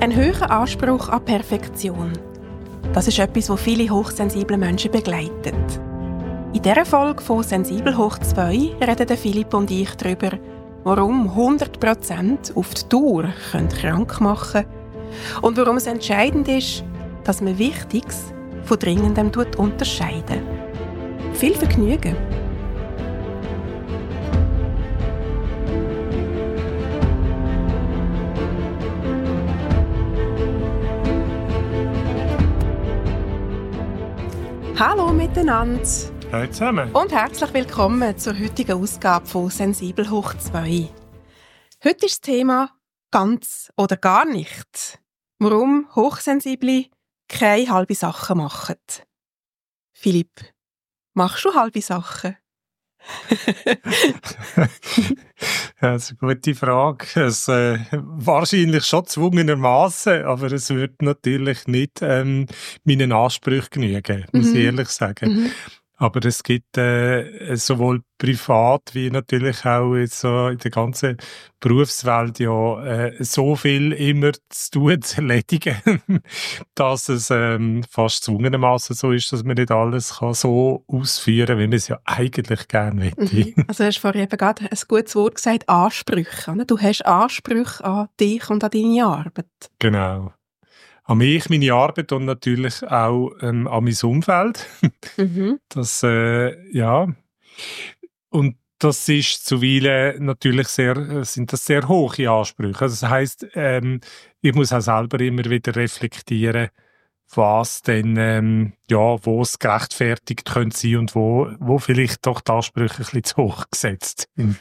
Ein hoher Anspruch an Perfektion. Das ist etwas, was viele hochsensible Menschen begleitet. In dieser Folge von «Sensibel hoch 2» reden Philipp und ich darüber, warum 100% auf die Dauer krank machen können und warum es entscheidend ist, dass man Wichtiges von Dringendem unterscheiden. Viel Vergnügen! Hallo miteinander! Hallo zusammen! Und herzlich willkommen zur heutigen Ausgabe von «Sensibel hoch 2». Heute ist das Thema «Ganz oder gar nicht». Warum Hochsensible keine halbe Sachen machen. Philipp, machst du halbe Sachen? Ja, das ist eine gute Frage. Wahrscheinlich schon gezwungenermaßen, aber es wird natürlich nicht meinen Ansprüchen genügen, muss ich ehrlich sagen. Aber es gibt sowohl privat wie natürlich auch jetzt so in der ganzen Berufswelt so viel immer zu tun, zu erledigen, dass es fast gezwungenermaßen so ist, dass man nicht alles kann so ausführen kann, wie man es ja eigentlich gerne möchte. Also du hast vorhin eben gerade ein gutes Wort gesagt, Ansprüche. Du hast Ansprüche an dich und an deine Arbeit. Genau. An mich, meine Arbeit und natürlich auch an mein Umfeld. Das, ja. Und das ist zuweilen natürlich sind das sehr hohe Ansprüche. Also das heisst, ich muss auch selber immer wieder reflektieren, was denn, wo es gerechtfertigt könnte sein und wo vielleicht doch die Ansprüche ein bisschen zu hoch gesetzt sind.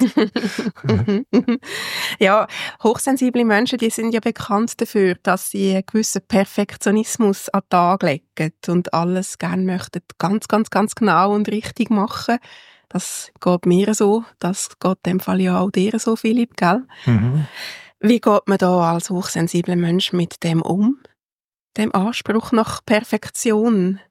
Ja, hochsensible Menschen, die sind ja bekannt dafür, dass sie einen gewissen Perfektionismus an den Tag legen und alles gerne möchten ganz, ganz, ganz genau und richtig machen. Das geht mir so, das geht in dem Fall ja auch dir so, Philipp, gell? Wie geht man da als hochsensibler Mensch mit dem um? Dem Anspruch nach Perfektion?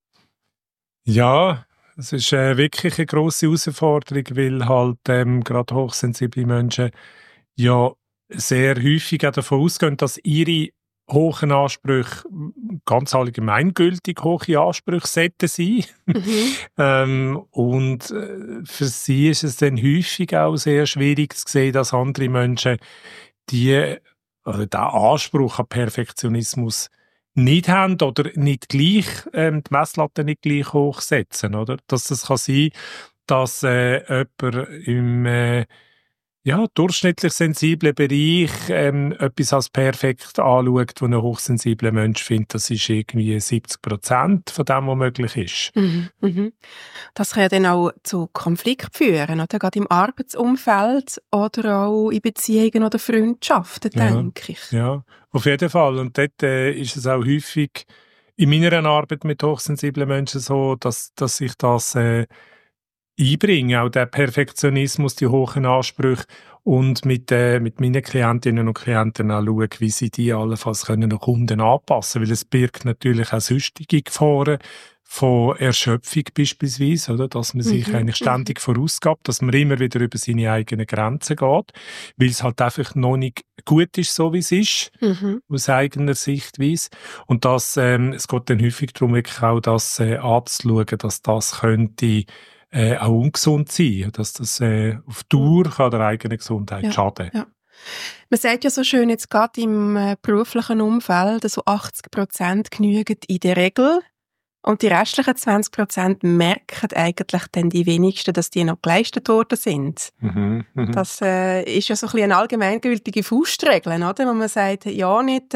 Ja, es ist wirklich eine grosse Herausforderung, weil halt gerade hochsensible Menschen ja sehr häufig auch davon ausgehen, dass ihre hohen Ansprüche ganz allgemeingültig hohe Ansprüche sollten sein. Und für sie ist es dann häufig auch sehr schwierig zu sehen, dass andere Menschen diesen Anspruch an Perfektionismus nicht haben oder nicht gleich, die Messlatte nicht gleich hoch setzen, oder? Dass das kann sein, dass jemand im durchschnittlich sensiblen Bereich etwas als perfekt anschaut, wo ein hochsensibler Mensch findet, das ist irgendwie 70% von dem, was möglich ist. Das kann ja dann auch zu Konflikten führen, oder? Gerade im Arbeitsumfeld oder auch in Beziehungen oder Freundschaften, denke ich. Ja, auf jeden Fall. Und dort ist es auch häufig in meiner Arbeit mit hochsensiblen Menschen so, dass ich das einbringe, auch der Perfektionismus, die hohen Ansprüche und mit meinen Klientinnen und Klienten auch schaue, wie sie die allenfalls können den Kunden anpassen, weil es birgt natürlich auch sonstige Gefahren von Erschöpfung beispielsweise, oder? Dass man sich eigentlich ständig vorausgibt, dass man immer wieder über seine eigenen Grenzen geht, weil es halt einfach noch nicht gut ist, so wie es ist, aus eigener Sichtweise. Und es geht dann häufig darum, wirklich auch das anzuschauen, dass das könnte auch ungesund sein, dass das auf Dauer kann der eigenen Gesundheit schaden. Ja. Man sagt ja so schön, jetzt gerade im beruflichen Umfeld, so 80% genügen in der Regel und die restlichen 20% merken eigentlich dann die wenigsten, dass die noch geleistet worden sind. Das ist ja so ein bisschen eine allgemeingültige Faustregel, oder? Wo man sagt, ja, nicht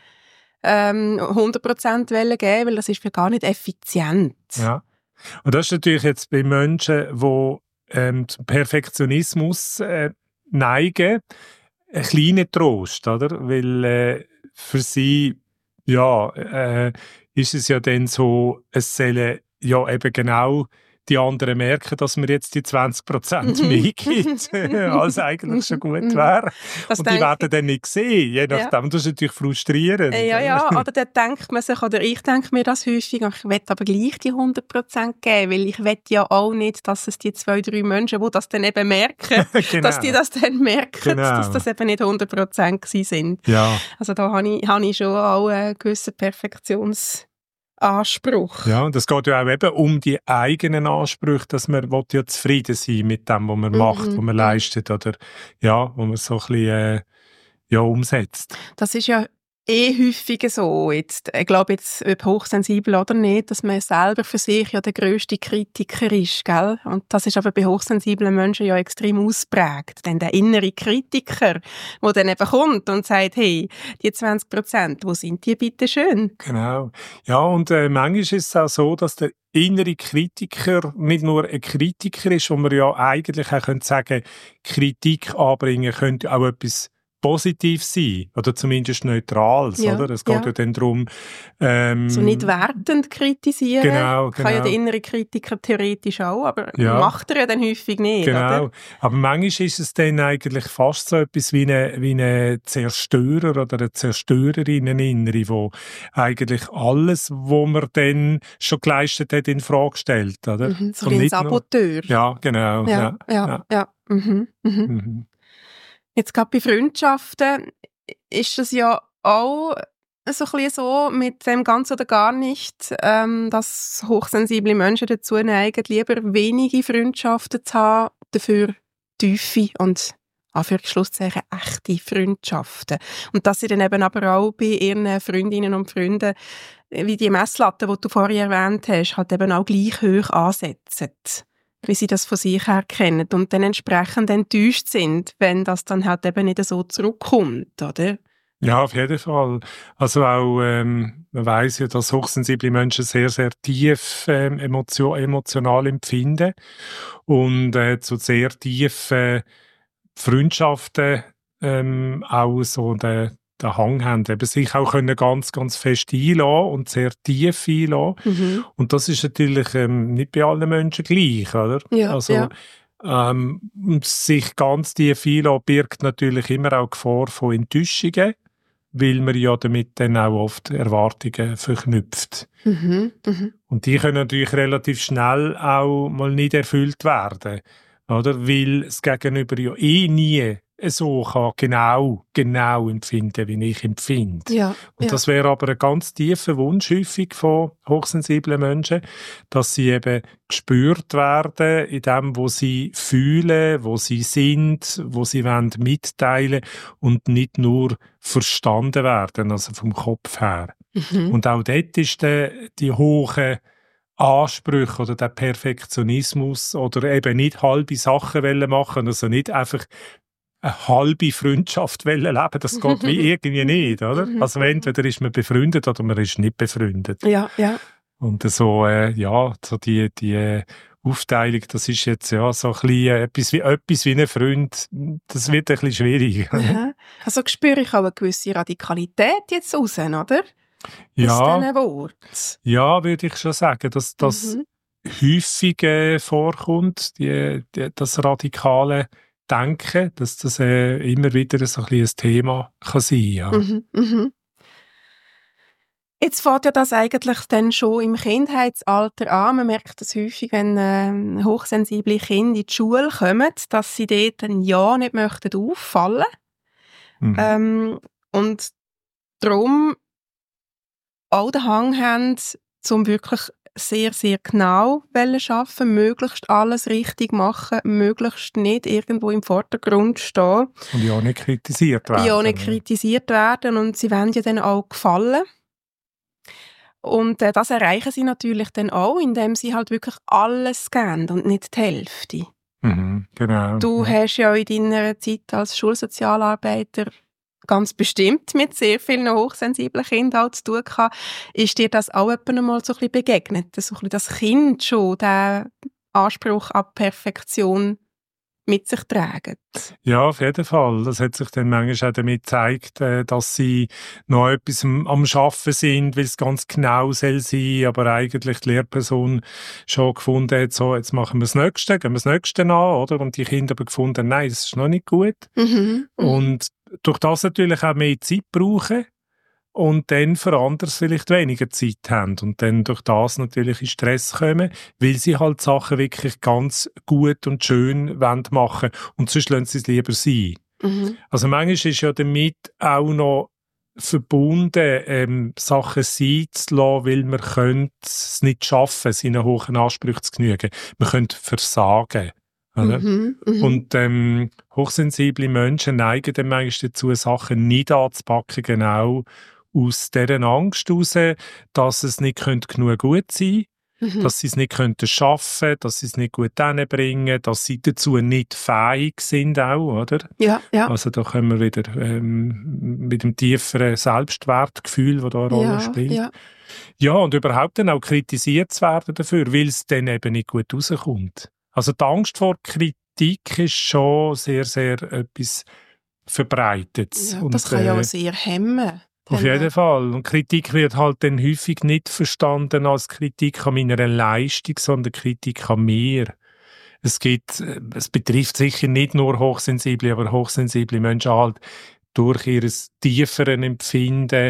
100% Welle geben, weil das ist für gar nicht effizient. Ja. Und das ist natürlich jetzt bei Menschen, die zum Perfektionismus neigen, ein kleiner Trost, oder? Weil für sie ist es ja dann so, es sollen ja eben genau die anderen merken, dass wir jetzt die 20% mehr gibt, als eigentlich schon gut wäre. Und die werden dann nicht sehen, je nachdem. Ja. Das ist natürlich frustrierend. Ja, oder dann denkt man sich, oder ich denke mir das häufig, ich will aber gleich die 100% geben, weil ich will ja auch nicht, dass es die 2-3 Menschen, die das dann eben merken, genau. Dass die das dann merken, dass das eben nicht 100% gewesen sind. Ja. Also da habe ich schon auch einen gewissen Perfektionsanspruch. Ja, und es geht ja auch eben um die eigenen Ansprüche, dass man ja zufrieden sein mit dem, was man macht, was man leistet oder ja, wo man so ein bisschen umsetzt. Das ist ja häufiger so. Jetzt, ich glaube jetzt, ob hochsensibel oder nicht, dass man selber für sich ja der grösste Kritiker ist, gell? Und das ist aber bei hochsensiblen Menschen ja extrem ausprägt. Denn der innere Kritiker, der dann eben kommt und sagt, hey, die 20%, wo sind die bitte schön? Genau. Ja, und manchmal ist es auch so, dass der innere Kritiker nicht nur ein Kritiker ist, wo man ja eigentlich auch sagen könnte, Kritik anbringen könnte auch etwas positiv sein, oder zumindest Neutrales, oder? Es geht ja dann darum... so nicht wertend kritisieren. Genau. Kann ja der innere Kritiker theoretisch auch, aber macht er ja dann häufig nicht, genau. Oder? Aber manchmal ist es dann eigentlich fast so etwas wie ein Zerstörer oder eine Zerstörerin, eine Innere, wo eigentlich alles, was man dann schon geleistet hat, in Frage stellt, oder? So wie ein Saboteur. Ja, genau. Ja. Jetzt gerade bei Freundschaften ist das ja auch so ein bisschen so mit dem ganz oder gar nicht, dass hochsensible Menschen dazu neigen, lieber wenige Freundschaften zu haben, dafür tiefe und Anführungszeichen echte Freundschaften. Und dass sie dann eben aber auch bei ihren Freundinnen und Freunden, wie die Messlatte, die du vorher erwähnt hast, halt eben auch gleich hoch ansetzen, wie sie das von sich her kennen und dann entsprechend enttäuscht sind, wenn das dann halt eben nicht so zurückkommt, oder? Ja, auf jeden Fall. Also auch, man weiss ja, dass hochsensible Menschen sehr, sehr tief emotional empfinden und zu sehr tiefen Freundschaften auch so den Hang haben, eben sich auch können ganz, ganz fest einlassen und sehr tief einlassen. Und das ist natürlich nicht bei allen Menschen gleich, oder? Ja, also, sich ganz tief einlassen birgt natürlich immer auch Gefahr von Enttäuschungen, weil man ja damit dann auch oft Erwartungen verknüpft. Und die können natürlich relativ schnell auch mal nicht erfüllt werden, oder? Weil das Gegenüber ja nie so kann genau empfinden, wie ich empfinde. Ja, und das wäre aber ein ganz tiefer Wunsch häufig von hochsensiblen Menschen, dass sie eben gespürt werden in dem, wo sie fühlen, wo sie sind, wo sie wollen mitteilen und nicht nur verstanden werden, also vom Kopf her. Und auch dort ist die hohe Ansprüche oder der Perfektionismus oder eben nicht halbe Sachen machen, also nicht einfach eine halbe Freundschaft leben, das geht wie irgendwie nicht, oder? Also entweder ist man befreundet oder man ist nicht befreundet. Ja. Und so, so die Aufteilung, das ist jetzt ja so ein bisschen etwas wie ein Freund, das wird ein bisschen schwierig. Also spüre ich auch eine gewisse Radikalität jetzt raus, oder? Ja, aus diesen Worten. Ja, würde ich schon sagen, dass das häufig vorkommt, das radikale Denken, dass das immer wieder so ein Thema kann sein. Ja. Jetzt fängt ja das eigentlich dann schon im Kindheitsalter an. Man merkt das häufig, wenn hochsensible Kinder in die Schule kommen, dass sie dort dann ja nicht möchten auffallen. Und darum auch den Hang haben, um wirklich sehr, sehr genau arbeiten, möglichst alles richtig machen, möglichst nicht irgendwo im Vordergrund stehen. Und ja nicht kritisiert werden. Ja, nicht kritisiert werden und sie wollen ja dann auch gefallen. Und das erreichen sie natürlich dann auch, indem sie halt wirklich alles geben und nicht die Hälfte. Genau. Du hast ja in deiner Zeit als Schulsozialarbeiter ganz bestimmt mit sehr vielen hochsensiblen Kindern zu tun gehabt. Ist dir das auch einmal so ein bisschen begegnet? So ein bisschen das Kind schon den Anspruch an Perfektion mit sich tragen. Ja, auf jeden Fall. Das hat sich dann manchmal auch damit gezeigt, dass sie noch etwas am Arbeiten sind, weil es ganz genau soll sein, aber eigentlich die Lehrperson schon gefunden hat, so, jetzt machen wir das Nächste, gehen wir das Nächste an, oder? Und die Kinder aber gefunden, nein, das ist noch nicht gut. Und durch das natürlich auch mehr Zeit brauchen und dann für anderes vielleicht weniger Zeit haben und dann durch das natürlich in Stress kommen, weil sie halt Sachen wirklich ganz gut und schön machen wollen und sonst lassen sie es lieber sein. Also manchmal ist ja damit auch noch verbunden, Sachen sein zu lassen, weil man es nicht schaffen, seinen hohen Ansprüchen zu genügen. Man könnte versagen. Oder? Und hochsensible Menschen neigen dann manchmal dazu, Sachen nicht anzupacken, genau aus dieser Angst heraus, dass es nicht genug gut sein könnte, dass sie es nicht schaffen könnten, dass sie es nicht gut hinbringen, dass sie dazu nicht fähig sind auch, oder? Ja. Also da kommen wir wieder mit dem tieferen Selbstwertgefühl, das da eine Rolle spielt. Ja, und überhaupt dann auch kritisiert zu werden dafür, weil es dann eben nicht gut rauskommt. Also die Angst vor Kritik ist schon sehr, sehr etwas Verbreitetes. Ja, das kann ja auch sehr hemmen. Auf jeden Fall. Und Kritik wird halt dann häufig nicht verstanden als Kritik an meiner Leistung, sondern Kritik an mir. Es betrifft sicher nicht nur Hochsensible, aber hochsensible Menschen halt durch ihr tieferen Empfinden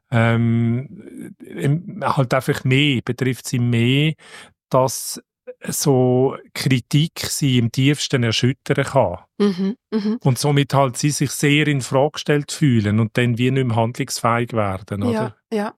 halt einfach mehr, betrifft sie mehr, dass so Kritik sie im tiefsten erschüttern kann. Und somit halt sie sich sehr in Frage gestellt fühlen und dann wie nicht mehr handlungsfähig werden, oder? Ja,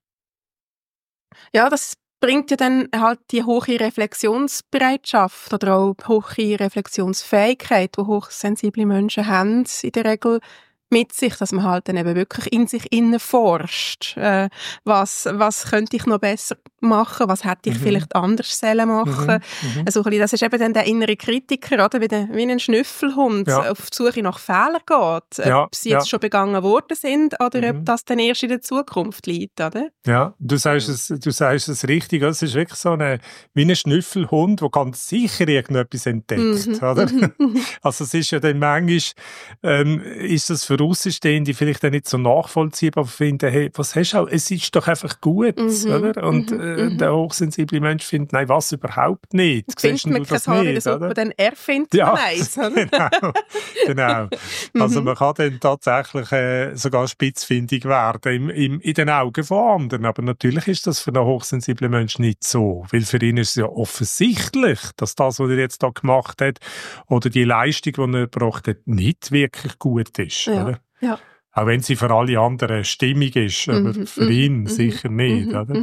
das bringt ja dann halt die hohe Reflexionsbereitschaft oder auch hohe Reflexionsfähigkeit, die hochsensible Menschen haben, in der Regel mit sich, dass man halt dann eben wirklich in sich innen forscht. Was könnte ich noch besser machen? Was hätte ich vielleicht anders sollen machen? Also, das ist eben dann der innere Kritiker, oder? Wie ein Schnüffelhund auf die Suche nach Fehlern geht. Ob sie jetzt schon begangen worden sind oder ob das dann erst in der Zukunft liegt, oder? Ja, du sagst es richtig. Es ist wirklich so wie ein Schnüffelhund, der ganz sicher irgendetwas entdeckt, oder? Also es ist ja dann manchmal, ist das für Außenstehende vielleicht auch nicht so nachvollziehbar, aber finden, hey, was hast du auch? Es ist doch einfach gut, oder? Und der hochsensible Mensch findet, nein, was überhaupt nicht. Findet man kein Haar in der Suppe, dann erfindet man eins, oder? Genau. Also man kann dann tatsächlich sogar spitzfindig werden in den Augen von anderen. Aber natürlich ist das für einen hochsensiblen Menschen nicht so. Weil für ihn ist es ja offensichtlich, dass das, was er jetzt da gemacht hat, oder die Leistung, die er gebracht hat, nicht wirklich gut ist. Oder? Ja. Auch wenn sie für alle anderen stimmig ist, aber für ihn sicher nicht. Oder?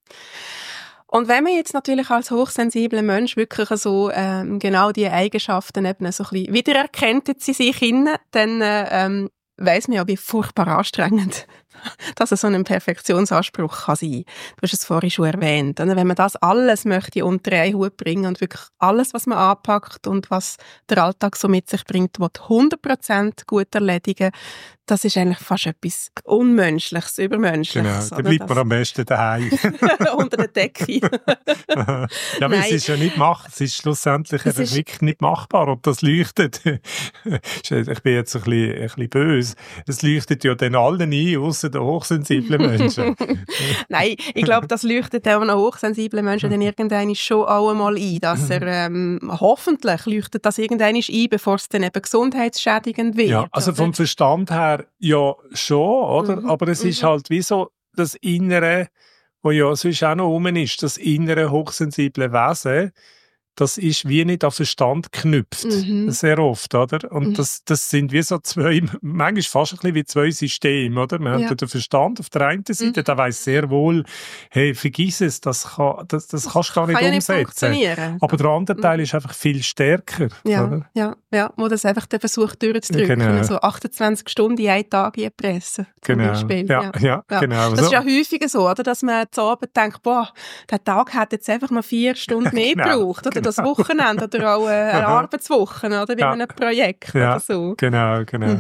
Und wenn man jetzt natürlich als hochsensibler Mensch wirklich so genau diese Eigenschaften eben so ein bisschen wiedererkennt in sich innen, dann weiss man ja, wie furchtbar anstrengend dass so ein Perfektionsanspruch kann sein. Du hast es vorhin schon erwähnt. Und wenn man das alles möchte unter einen Hut bringen und wirklich alles, was man anpackt und was der Alltag so mit sich bringt, 100% gut erledigen, das ist eigentlich fast etwas Unmenschliches, Übermenschliches. Genau, dann bleibt man am besten daheim. Unter der Decke. Ja, aber es ist ja nicht machbar. Es ist schlussendlich wirklich nicht machbar, ob das leuchtet. Ich bin jetzt ein bisschen böse. Es leuchtet ja dann allen ein, ausser den hochsensiblen Menschen. Nein, ich glaube, das leuchtet auch noch hochsensiblen Menschen dann irgendwann schon auch einmal ein, dass er hoffentlich leuchtet das irgendwann ein, bevor es dann eben gesundheitsschädigend wird. Ja, also vom Verstand her ja schon, oder? Aber es ist halt wie so das Innere, wo ja sonst auch noch rum ist, das innere hochsensible Wesen, das ist wie nicht an Verstand geknüpft, sehr oft, oder? Und das sind wie so zwei, manchmal fast ein bisschen wie zwei Systeme, oder? Wir haben den Verstand auf der einen Seite, der weiss sehr wohl, hey, vergiss es, das kannst du gar nicht umsetzen. Aber der andere Teil ist einfach viel stärker, oder? Ja, wo das einfach den Versuch durchzudrücken, genau. So 28 Stunden in einen Tag pressen, zum Beispiel. Ja, genau. Das ist ja häufiger so, oder? Dass man zu Abend denkt, boah, der Tag hat jetzt einfach noch 4 Stunden mehr gebraucht, oder das Wochenende oder auch eine Arbeitswoche oder wie ein Projekt oder so. Genau.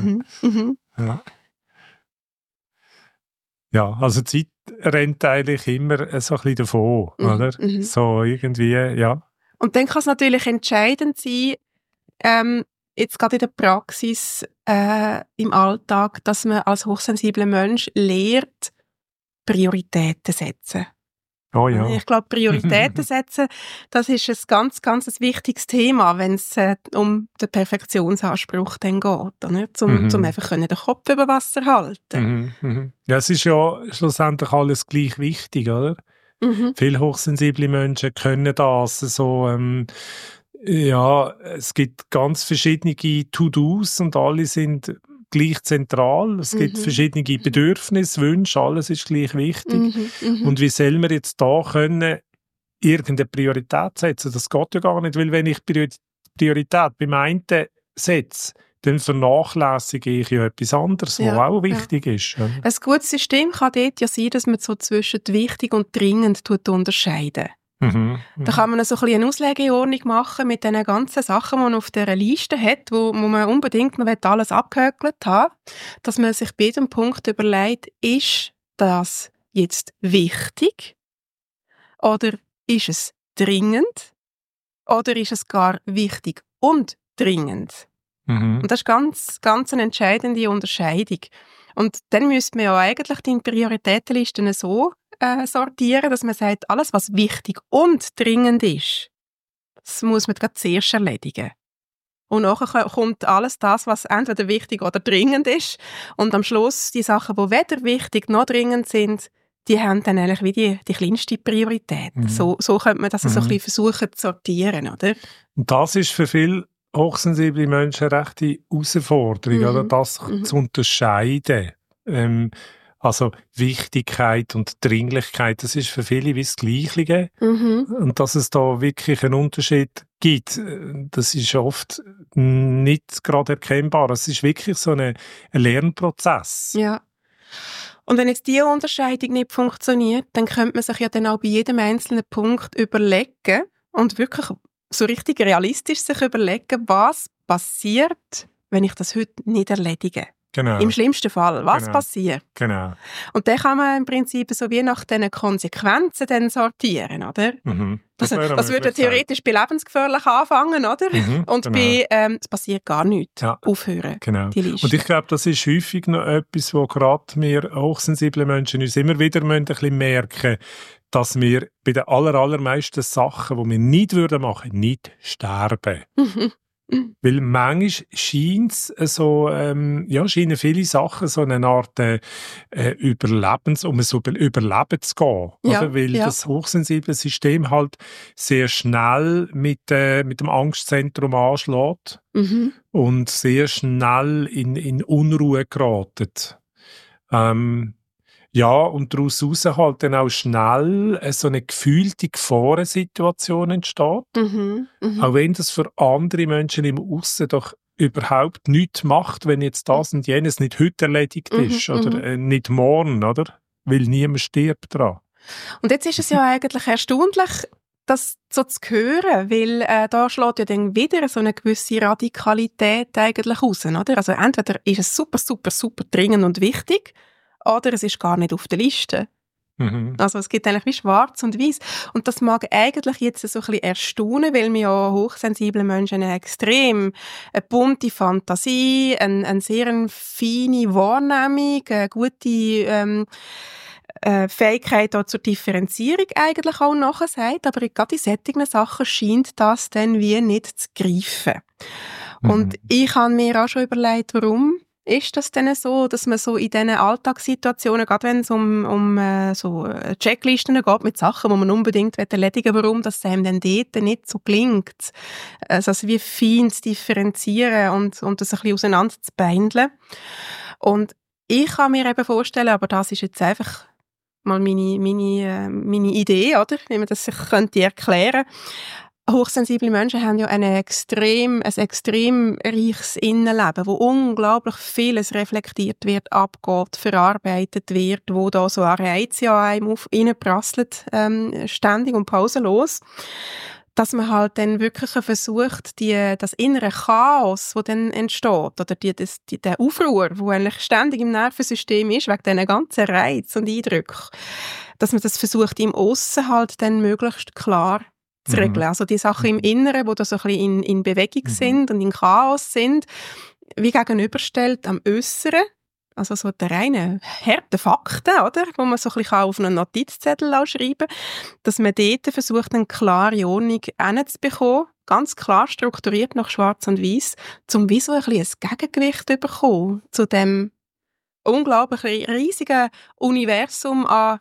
Ja, also die Zeit rennt eigentlich immer so ein bisschen davon, oder? So irgendwie, ja. Und dann kann es natürlich entscheidend sein, jetzt gerade in der Praxis, im Alltag, dass man als hochsensibler Mensch lernt, Prioritäten setzen. Oh ja. Ich glaube, Prioritäten setzen, das ist ein ganz, ganz ein wichtiges Thema, wenn es um den Perfektionsanspruch dann geht, oder? Zum einfach den Kopf über Wasser halten. Ja, es ist ja schlussendlich alles gleich wichtig, oder? Viele hochsensible Menschen können das so, es gibt ganz verschiedene To-Dos und alle sind gleich zentral. Es gibt verschiedene Bedürfnisse, Wünsche, alles ist gleich wichtig. Und wie soll man jetzt da können irgendeine Priorität setzen? Das geht ja gar nicht, weil wenn ich Priorität beim einen setze, dann vernachlässige ich ja etwas anderes, was auch wichtig ist. Ja. Ein gutes System kann dort ja sein, dass man so zwischen wichtig und dringend unterscheiden. Da kann man so ein bisschen eine Auslegeordnung machen mit den ganzen Sachen, die man auf dieser Liste hat, wo man unbedingt noch alles abgehökelt haben will, dass man sich bei jedem Punkt überlegt, ist das jetzt wichtig oder ist es dringend oder ist es gar wichtig und dringend? Und das ist ganz eine entscheidende Unterscheidung. Und dann müsste man ja eigentlich die Prioritätenlisten so sortieren, dass man sagt, alles, was wichtig und dringend ist, das muss man gerade zuerst erledigen. Und nachher kommt alles das, was entweder wichtig oder dringend ist. Und am Schluss die Sachen, die weder wichtig noch dringend sind, die haben dann eigentlich wie die kleinste Priorität. So könnte man das so ein bisschen versuchen zu sortieren, oder? Und das ist für viele hochsensible Menschen eine rechte Herausforderung, oder? Das zu unterscheiden. Also Wichtigkeit und Dringlichkeit, das ist für viele wie das Gleiche. Und dass es da wirklich einen Unterschied gibt, das ist oft nicht gerade erkennbar. Es ist wirklich so ein Lernprozess. Ja. Und wenn jetzt diese Unterscheidung nicht funktioniert, dann könnte man sich ja dann auch bei jedem einzelnen Punkt überlegen und wirklich so richtig realistisch sich überlegen, was passiert, wenn ich das heute nicht erledige. Genau. Im schlimmsten Fall. Was passiert? Genau. Und dann kann man im Prinzip so wie nach diesen Konsequenzen dann sortieren, oder? Das würde theoretisch bei lebensgefährlich anfangen, oder? Und bei es passiert gar nichts. Aufhören, genau. Die Liste. Und ich glaube, das ist häufig noch etwas, wo gerade wir hochsensible Menschen uns immer wieder ein bisschen merken, dass wir bei den allermeisten Sachen, die wir nicht machen würden, nicht sterben. Weil manchmal scheint es so, scheinen viele Sachen so eine Art um Überleben zu gehen. Oder? Weil das hochsensible System halt sehr schnell mit dem Angstzentrum anschlägt und sehr schnell in Unruhe geratet. Und daraus halt dann auch schnell so eine gefühlte Gefahrensituation entsteht. Auch wenn das für andere Menschen im Aussen doch überhaupt nichts macht, wenn jetzt das und jenes nicht heute erledigt ist oder nicht morgen, oder? Weil niemand stirbt dran. Und jetzt ist es ja eigentlich erstaunlich, das so zu hören, weil da schlägt ja dann wieder so eine gewisse Radikalität eigentlich raus, oder? Also entweder ist es super, super, super dringend und wichtig, oder es ist gar nicht auf der Liste. Also es gibt eigentlich wie schwarz und weiß. Und das mag eigentlich jetzt so ein bisschen erstaunen, weil wir ja hochsensible Menschen eine extrem bunte Fantasie, eine sehr feine Wahrnehmung, eine gute Fähigkeit auch zur Differenzierung eigentlich auch nachher sagt. Aber gerade in solchen Sachen scheint das dann wie nicht zu greifen. Und ich habe mir auch schon überlegt, warum ist das denn so, dass man so in diesen Alltagssituationen, gerade wenn es um so Checklisten geht mit Sachen, die man unbedingt erledigen will, warum das einem dann dort nicht so gelingt, also wie fein zu differenzieren und das ein bisschen auseinander zu beindeln. Und ich kann mir eben vorstellen, aber das ist jetzt einfach mal meine Idee, oder? Wie man das sich könnte erklären. Hochsensible Menschen haben ja ein extrem reiches Innenleben, wo unglaublich vieles reflektiert wird, abgeht, verarbeitet wird, wo da so ein Reiz ja einem reinprasselt, ständig und pausenlos. Dass man halt dann wirklich versucht, das innere Chaos, das dann entsteht, oder der Aufruhr, der eigentlich ständig im Nervensystem ist, wegen diesen ganzen Reiz und Eindrücken, dass man das versucht, im Aussen halt dann möglichst klar zu regeln. Also die Sachen im Inneren, die da so ein bisschen in Bewegung sind und in Chaos sind, wie gegenüberstellt am Äußeren, also so der reine harte Fakten, oder? Wo man so ein bisschen auf einen Notizzettel schreiben kann, dass man dort versucht, eine klare Ordnung hinzubekommen, ganz klar strukturiert nach Schwarz und Weiß, um wie so ein bisschen ein Gegengewicht zu bekommen zu dem unglaublich riesigen Universum an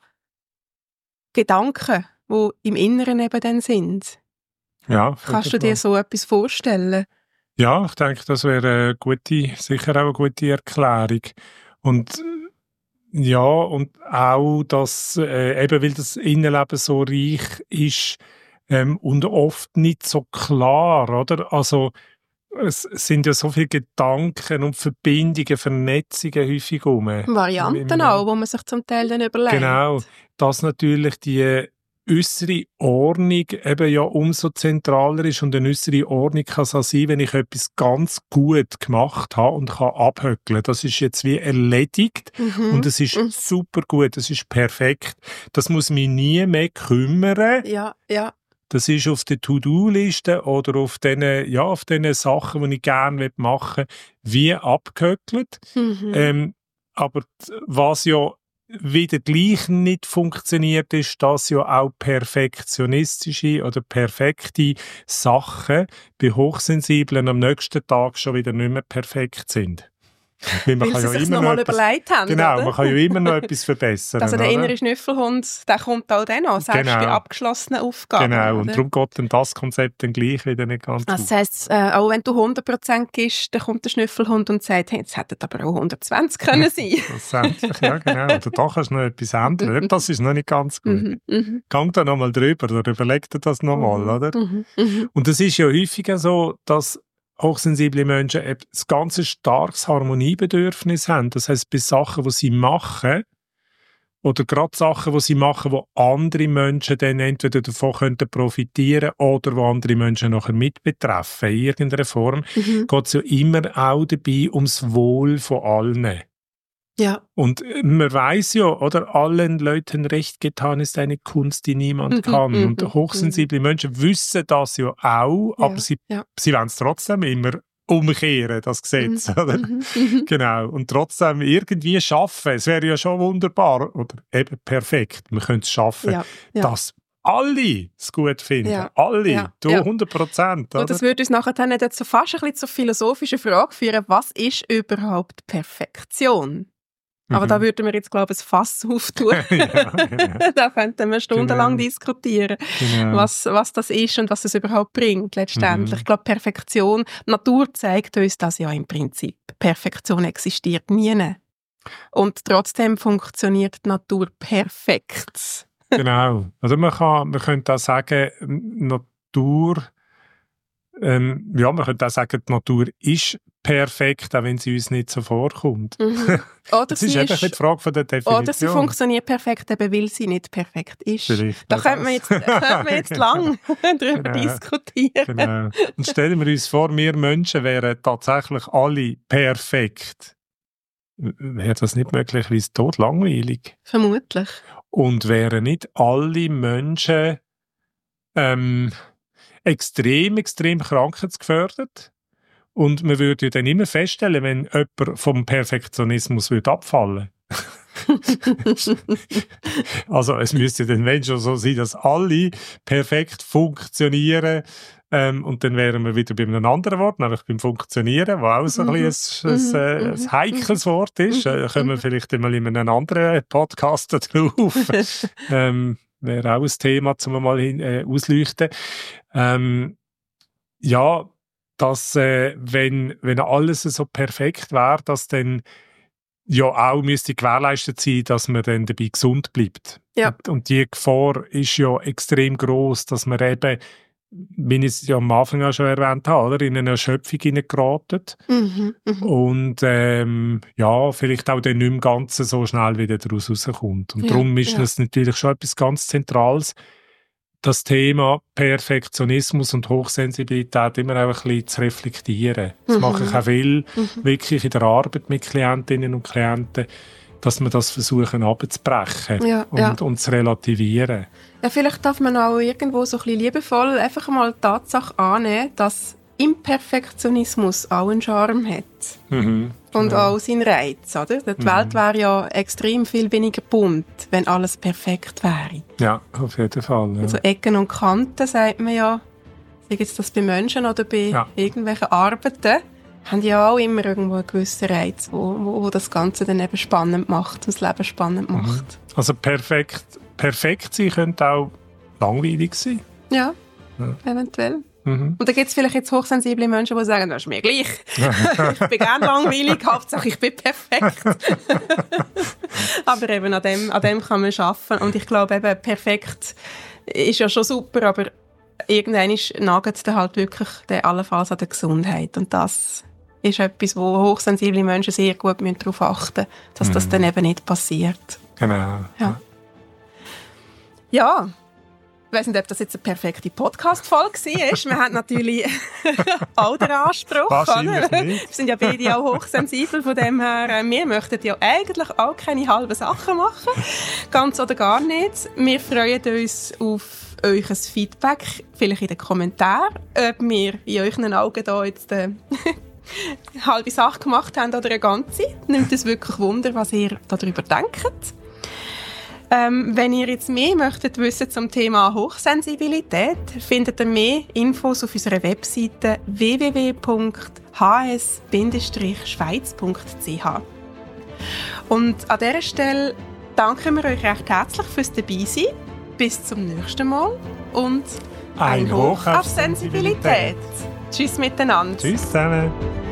Gedanken, die im Inneren eben dann sind. Ja, kannst du dir so etwas vorstellen? Ja, ich denke, das wäre sicher auch eine gute Erklärung. Und ja, und auch, dass eben, weil das Innenleben so reich ist und oft nicht so klar, oder? Also es sind ja so viele Gedanken und Verbindungen, Vernetzungen häufig rum. Varianten auch, die man sich zum Teil dann überlegt. Genau, dass natürlich die äußere Ordnung eben ja umso zentraler ist, und eine äußere Ordnung kann es auch sein, wenn ich etwas ganz gut gemacht habe und kann abhöckeln. Das ist jetzt wie erledigt und es ist super gut, es ist perfekt. Das muss mich nie mehr kümmern. Ja, ja. Das ist auf der To-Do-Liste oder auf diesen Sachen, die ich gerne machen will, wie abgehöckelt. Aber was ja wieder gleich nicht funktioniert, ist, dass ja auch perfektionistische oder perfekte Sachen bei Hochsensiblen am nächsten Tag schon wieder nicht mehr perfekt sind. Weil sie sich nochmal überlegt haben. Genau, oder? Man kann ja immer noch etwas verbessern. Also der innere Schnüffelhund, der kommt auch dann an, selbst bei abgeschlossenen Aufgaben. Genau, und oder? darum geht dann das Konzept dann gleich wieder nicht ganz das heisst, auch wenn du 100% gibst, dann kommt der Schnüffelhund und sagt, hey, jetzt hätte aber auch 120 können sein. Schlussendlich, ja genau. Oder da kannst du noch etwas ändern. Das ist noch nicht ganz gut. Gang da nochmal drüber oder überleg dir das nochmal, oder? Und es ist ja häufiger so, dass hochsensible Menschen ein ganz starkes Harmoniebedürfnis haben. Das heisst, bei Sachen, die sie machen, oder gerade Sachen, die sie machen, wo andere Menschen dann entweder davon profitieren könnten oder wo andere Menschen nachher mit betreffen, in irgendeiner Form, geht es ja immer auch dabei ums Wohl von allen. Ja. Und man weiss ja, oder, allen Leuten recht getan ist eine Kunst, die niemand kann. Und hochsensible Menschen wissen das ja auch, aber sie wollen es trotzdem immer umkehren, das Gesetz. Oder? Genau. Und trotzdem irgendwie schaffen. Es wäre ja schon wunderbar, oder eben perfekt, wir können es schaffen, dass alle es gut finden. Ja. Alle. Du 100%. Und das würde uns nachher dann dazu fast ein bisschen zur philosophischen Frage führen, was ist überhaupt Perfektion? Aber da würden wir jetzt, glaube ich, ein Fass auftun. Da könnten wir stundenlang diskutieren, was das ist und was es überhaupt bringt, letztendlich. Ich glaube, Perfektion, Natur zeigt uns das ja im Prinzip. Perfektion existiert nie. Und trotzdem funktioniert die Natur perfekt. Genau. Also man könnte auch sagen, Natur, man könnte auch sagen, die Natur ist perfekt, auch wenn sie uns nicht so vorkommt. Oder das ist einfach die Frage von der Definition. Oder sie funktioniert perfekt, eben weil sie nicht perfekt ist. Vielleicht da könnte man jetzt lang darüber diskutieren. Genau. Und stellen wir uns vor, wir Menschen wären tatsächlich alle perfekt. Wäre das nicht möglicherweise todlangweilig? Vermutlich. Und wären nicht alle Menschen extrem krankheitsgefährdet? Und man würde ja dann immer feststellen, wenn jemand vom Perfektionismus abfallen würde. Also es müsste dann wenn schon so sein, dass alle perfekt funktionieren, und dann wären wir wieder bei einem anderen Wort, nämlich beim Funktionieren, was auch so ein ein heikles Wort ist. Da kommen wir vielleicht mal in einem anderen Podcast drauf. Wäre auch ein Thema, um mal ausleuchten. Dass wenn alles so perfekt wäre, dass dann ja auch müsste gewährleistet sein, dass man dann dabei gesund bleibt. Ja. Und die Gefahr ist ja extrem gross, dass man eben, wie ich es ja am Anfang auch schon erwähnt habe, oder, in eine Erschöpfung hineingeraten und vielleicht auch dann nicht im Ganzen so schnell wieder daraus rauskommt. Und darum ist das natürlich schon etwas ganz Zentrales, das Thema Perfektionismus und Hochsensibilität immer auch ein bisschen zu reflektieren. Das mache ich auch viel, wirklich in der Arbeit mit Klientinnen und Klienten, dass wir das versuchen abzubrechen und zu relativieren. Ja, vielleicht darf man auch irgendwo so ein bisschen liebevoll einfach mal die Tatsache annehmen, dass Imperfektionismus auch einen Charme hat. Und auch seinen Reiz, oder? Die Welt wäre ja extrem viel weniger bunt, wenn alles perfekt wäre. Ja, auf jeden Fall. Ja. Also Ecken und Kanten, sagt man ja, sei jetzt das bei Menschen oder bei irgendwelchen Arbeiten, haben ja auch immer irgendwo einen gewissen Reiz, wo das Ganze dann eben spannend macht, das Leben spannend macht. Also perfekt sein könnte auch langweilig sein. Ja. Eventuell. Und da gibt es vielleicht jetzt hochsensible Menschen, die sagen, das ist mir gleich. Ich bin gerne langweilig, Hauptsache ich bin perfekt. Aber eben an dem kann man arbeiten. Und ich glaube eben, perfekt ist ja schon super, aber irgendwann nagt es dann halt wirklich allenfalls an der Gesundheit. Und das ist etwas, wo hochsensible Menschen sehr gut darauf achten müssen, dass das dann eben nicht passiert. Genau. Ja. Ich weiss nicht, ob das jetzt eine perfekte Podcast-Folge war. Wir haben natürlich auch den Anspruch. Wahrscheinlich nicht. Wir sind ja beide auch hochsensibel, von dem her, wir möchten ja eigentlich auch keine halben Sachen machen. Ganz oder gar nicht. Wir freuen uns auf euch ein Feedback, vielleicht in den Kommentaren, ob wir in euren Augen da jetzt eine halbe Sache gemacht haben oder eine ganze. Nimmt uns wirklich Wunder, was ihr darüber denkt. Wenn ihr jetzt mehr möchtet wissen zum Thema Hochsensibilität, findet ihr mehr Infos auf unserer Webseite www.hs-schweiz.ch. Und an dieser Stelle danken wir euch recht herzlich fürs Dabeisein. Bis zum nächsten Mal und ein Hoch auf Sensibilität. Tschüss miteinander. Tschüss zusammen.